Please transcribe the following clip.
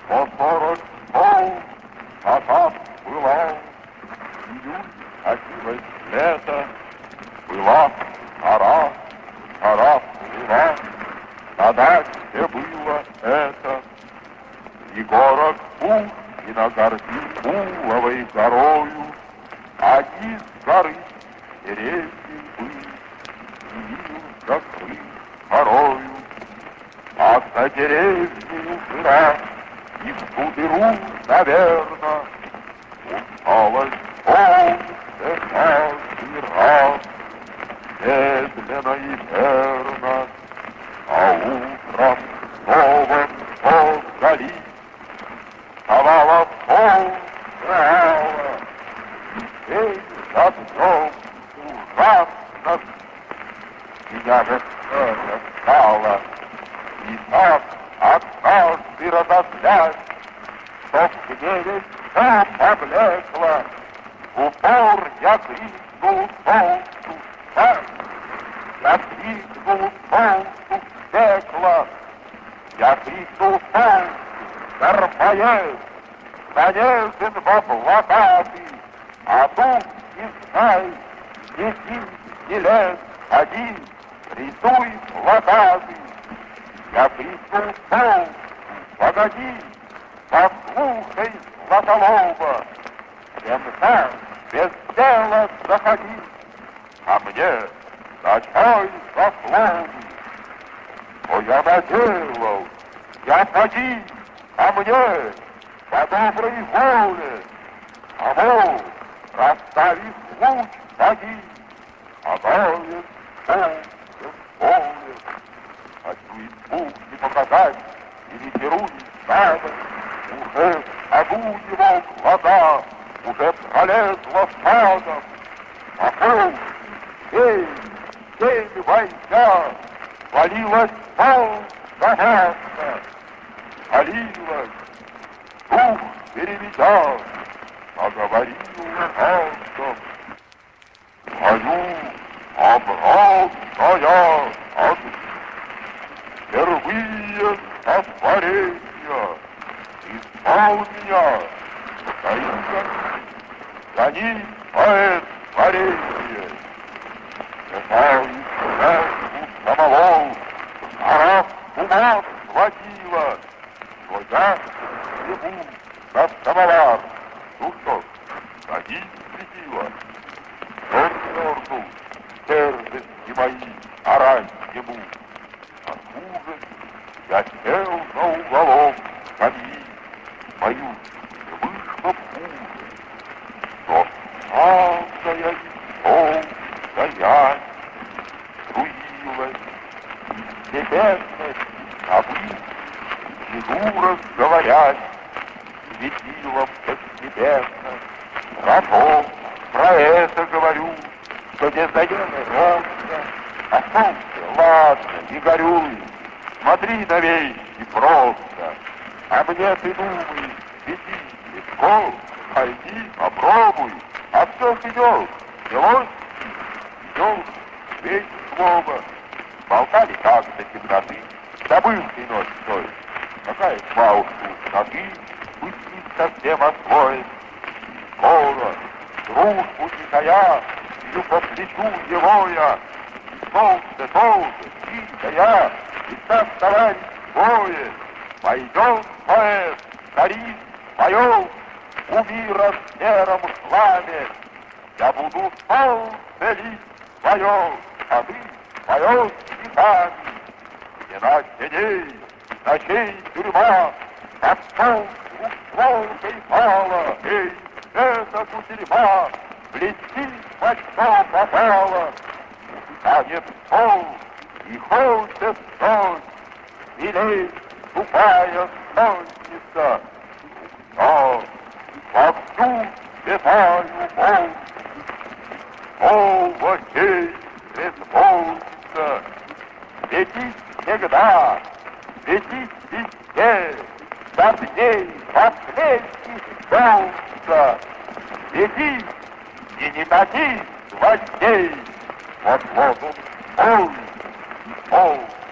по 40 пол, а там была июль, катилось лето, была жара, жара была, тогда где было это. И город Пушкина гордит Пуловой горою, а низ горы деревьев были, явился крыш порою. А за деревнею жира, и в ту дыру, наверно, упалось солнце каждый раз, медленно и верно, а утром снова вдали вставала полграла, и день за днем ужасно меня же это стало. И так однажды разозлять, что в гневе все поблекло, в упор я крикнул солнцу «Смерть!» Я крикнул солнцу в пекло, я крикнул солнцу «Дармоед! Нанесен во блокады, а тут, не знай, ни сил, ни лет, один, рисуй блокады!» Я крикнул солнцу «Погоди! Послушай, Златолоба! Чем так без дела заходи ко мне на чай за словом? Что я наделал? Я поди ко мне по доброй воле, а мол, расставив луч, поди, гадает солнце в поле. Хочу испуг не показать, или перу не надо, уже огу его глаза, уже пролезла садом. Пошел, семь войска, валилась полгода, валилась, дух переведя, заговорил ангел. Мою обратная от впервые сотворения исполнения гони поэт творение. Читаю жертву самого, жара с ума схватила, но я живу на самовар. Ну что ж, гони светила. Черт дерзости мои, орать ему. Откуда я сел на уголок скамьи, боюсь, не вышло хуже, но самая полная струилась, небесность забыть, фигура говорять, светилом постепенно. Про это говорю, что без заены ровно, а солнце, ладно, не горюй, смотри на вещи просто, а мне ты думай, свети легко, пойди, попробуй, а все идет, делось, идет, весь слово, болтали как-то темноты, забыл ты ночь той, какая тьма уж тут, ноги, быть не совсем освоен, скоро, дружбу не тая, иду по плечу его я, и солнце, и я, и так товарищ двое, пойдет поэт, царит, поет, у мира в сером хламе, я буду солнце лить свое, а ты поешь стихами, иначе дней, ночей тюрьма, как солнце волкой пала, эй, эта кутерьма блестит, во что попала. Станет пол и хочет ночь, смелей тупая сонница. Но вовсю святаю боль, снова честь безмолвится. Светить всегда, светить везде, до дней последних солнца. Светить и никаких гвоздей. Вот лозунг мой, пол